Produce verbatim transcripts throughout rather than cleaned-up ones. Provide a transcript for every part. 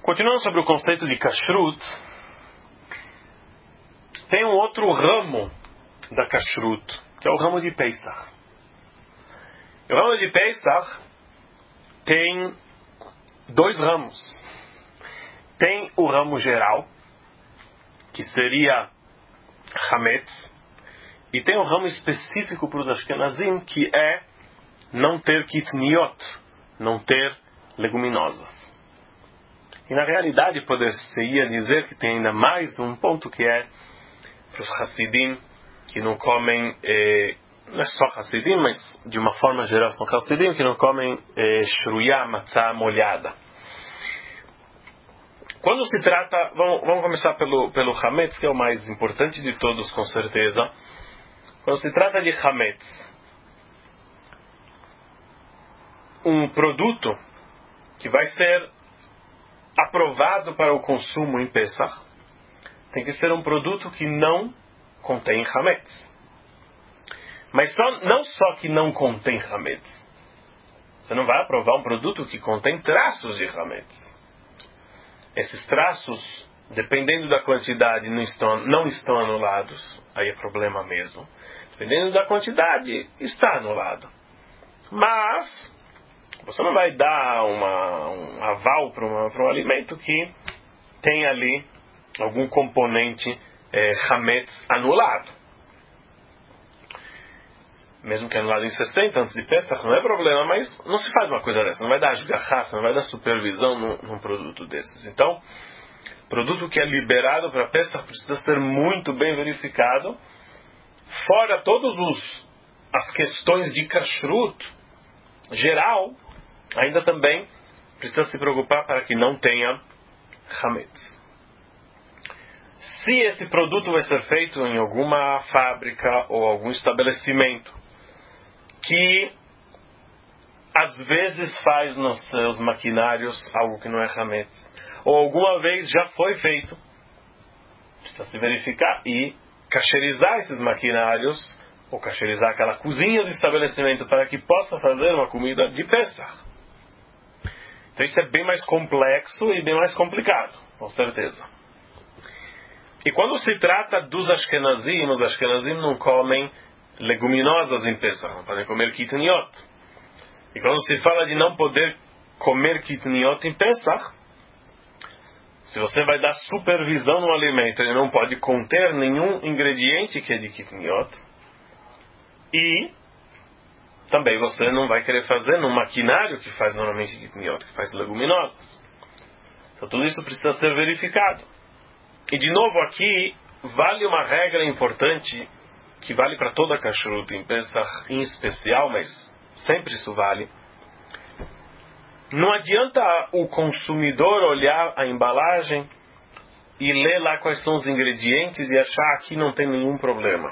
Continuando sobre o conceito de kashrut, tem um outro ramo da kashrut, que é o ramo de Pesach. O ramo de Pesach tem dois ramos. Tem o ramo geral, que seria Hametz, e tem o ramo específico para os Ashkenazim, que é não ter kitniot, não ter leguminosas. E na realidade poderia dizer que tem ainda mais um ponto, que é para os Hassidim, que não comem, eh, não é só Hassidim, mas de uma forma geral são Hassidim, que não comem eh, shruya, matzah molhada. Quando se trata, vamos, vamos começar pelo, pelo Hametz, que é o mais importante de todos, com certeza. Quando se trata de Hametz, um produto que vai ser aprovado para o consumo em Pesach, tem que ser um produto que não contém Hametz. Mas só, não só que não contém Hametz. Você não vai aprovar um produto que contém traços de Hametz. Esses traços, dependendo da quantidade, não estão, não estão anulados. Aí é problema mesmo. Dependendo da quantidade, está anulado. Mas você não vai dar uma, um aval para, uma, para um alimento que tem ali algum componente é, Hametz anulado. Mesmo que anulado em sessenta antes de Pesach, não é problema, mas não se faz uma coisa dessa. Não vai dar ashgaha, não vai dar supervisão num, num produto desses. Então, produto que é liberado para Pesach precisa ser muito bem verificado. Fora todas as questões de kashrut geral, ainda também precisa se preocupar para que não tenha Hametz. Se esse produto vai ser feito em alguma fábrica ou algum estabelecimento que às vezes faz nos seus maquinários algo que não é Hametz, ou alguma vez já foi feito, precisa se verificar e kasherizar esses maquinários, ou kasherizar aquela cozinha do estabelecimento para que possa fazer uma comida de Pesach. Então isso é bem mais complexo e bem mais complicado, com certeza. E quando se trata dos Ashkenazim, os Ashkenazim não comem leguminosas em Pesach, não podem comer kitniot. E quando se fala de não poder comer kitniot em Pesach, se você vai dar supervisão no alimento, ele não pode conter nenhum ingrediente que é de kitniot. E também você não vai querer fazer num maquinário que faz normalmente kitniot, que faz leguminosas. Então tudo isso precisa ser verificado. E de novo aqui, vale uma regra importante, que vale para toda a kashrut, em Pesach em especial, mas sempre isso vale. Não adianta o consumidor olhar a embalagem e ler lá quais são os ingredientes e achar que não tem nenhum problema.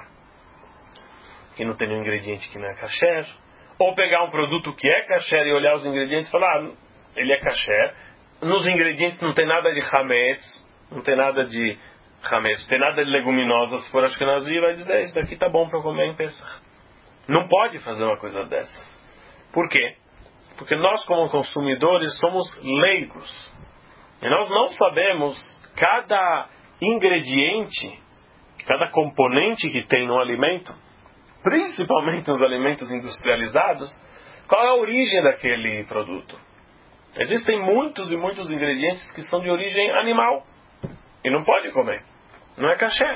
Que não tem nenhum ingrediente que não é kasher. Ou pegar um produto que é kasher e olhar os ingredientes e falar, ah, ele é kasher. Nos ingredientes não tem nada de hametz, não tem nada de hametz, não tem nada de leguminosas. Se for Ashkenazi, vai dizer, isso daqui tá bom para comer em Pesach. Não pode fazer uma coisa dessas. Por quê? Porque nós, como consumidores, somos leigos. E nós não sabemos cada ingrediente, cada componente que tem no alimento, principalmente nos alimentos industrializados, qual é a origem daquele produto. Existem muitos e muitos ingredientes que são de origem animal. E não pode comer. Não é kasher.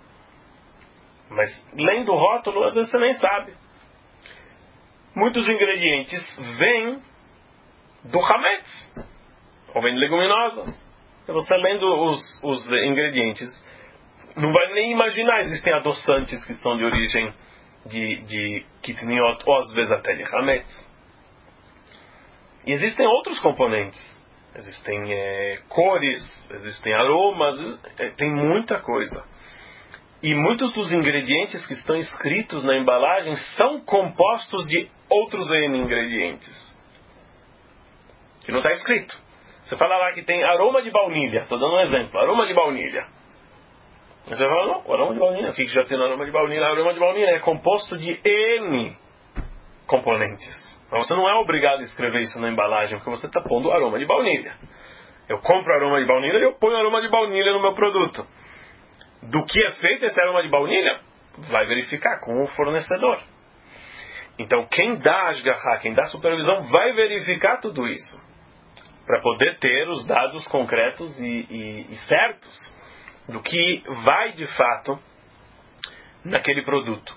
Mas, lendo o rótulo, às vezes você nem sabe. Muitos ingredientes vêm do hametz, ou vêm de leguminosas. E você lendo os, os ingredientes, não vai nem imaginar, existem adoçantes que são de origem de, de kitniot, ou às vezes até de hametz. E existem outros componentes. Existem é, cores, existem aromas, é, tem muita coisa. E muitos dos ingredientes que estão escritos na embalagem são compostos de outros N ingredientes. Que não está escrito. Você fala lá que tem aroma de baunilha. Estou dando um exemplo. Aroma de baunilha. Você fala, não, o aroma de baunilha. O que já tem no aroma de baunilha? O aroma de baunilha é composto de N componentes. Mas você não é obrigado a escrever isso na embalagem, porque você está pondo aroma de baunilha. Eu compro aroma de baunilha e eu ponho aroma de baunilha no meu produto. Do que é feito esse aroma de baunilha? Vai verificar com o fornecedor. Então, quem dá ashgaha, quem dá supervisão, vai verificar tudo isso. Para poder ter os dados concretos e, e, e certos do que vai, de fato, naquele produto.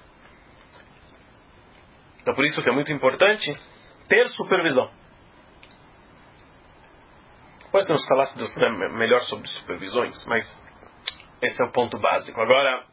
Então, por isso que é muito importante ter supervisão. Depois nós falássemos melhor sobre supervisões, mas esse é o ponto básico. Agora,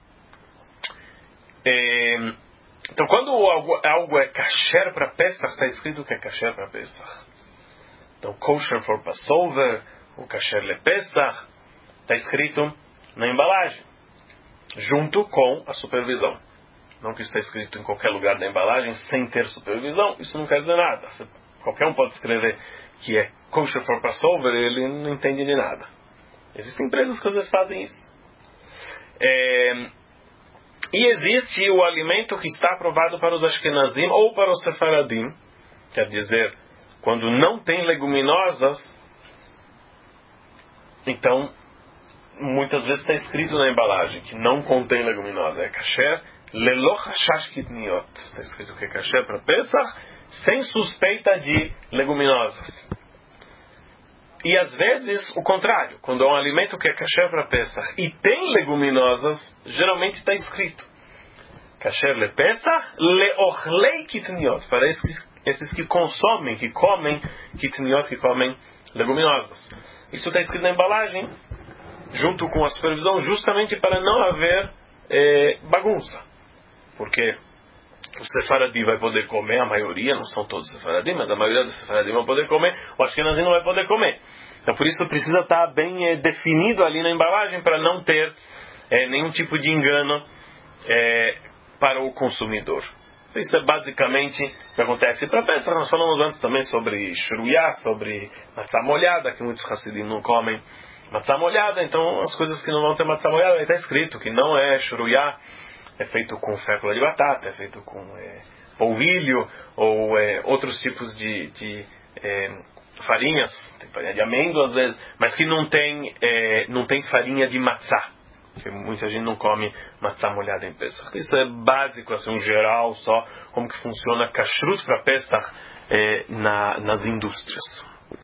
é, então quando algo, algo é kasher para Pesach, está escrito que é kasher para Pesach. Então, kosher for Passover, o kasher le Pesach, está escrito na embalagem, junto com a supervisão. Não que está escrito em qualquer lugar da embalagem sem ter supervisão, isso não quer dizer nada. Qualquer um pode escrever que é kosher for Passover, ele não entende de nada. Existem empresas que às vezes fazem isso. É, e existe o alimento que está aprovado para os Ashkenazim ou para os Sefaradim, quer dizer, quando não tem leguminosas, então muitas vezes está escrito na embalagem que não contém leguminosa, é kasher lelo chashash kitniot, está escrito que é kasher para Pesach, sem suspeita de leguminosas. E às vezes o contrário, quando é um alimento que é kasher para Pesach e tem leguminosas, geralmente está escrito kasher le Pesach leochlei kitniot, para esses, esses que consomem, que comem kitniot, que comem leguminosas. Isso está escrito na embalagem junto com a supervisão, justamente para não haver é, bagunça, porque o Sefaradim vai poder comer, a maioria, não são todos Sefaradim, mas a maioria dos Sefaradim vai poder comer, o Ashkenazim não vai poder comer. Então por isso precisa estar bem é, definido ali na embalagem para não ter é, nenhum tipo de engano é, para o consumidor. Então, isso é basicamente o que acontece. Para Pesach, nós falamos antes também sobre shruyá, sobre matzá molhada, que muitos Hassidim não comem matzá molhada, então as coisas que não vão ter matzá molhada, está escrito que não é shruyá, é feito com fécula de batata, é feito com é, polvilho ou é, outros tipos de, de é, farinhas, tem farinha de amêndoa às vezes, mas que não tem, é, não tem farinha de matzá, porque muita gente não come matzá molhada em Pesach. Isso é básico, assim, um geral só, como que funciona kashrut para Pesach é, na, nas indústrias.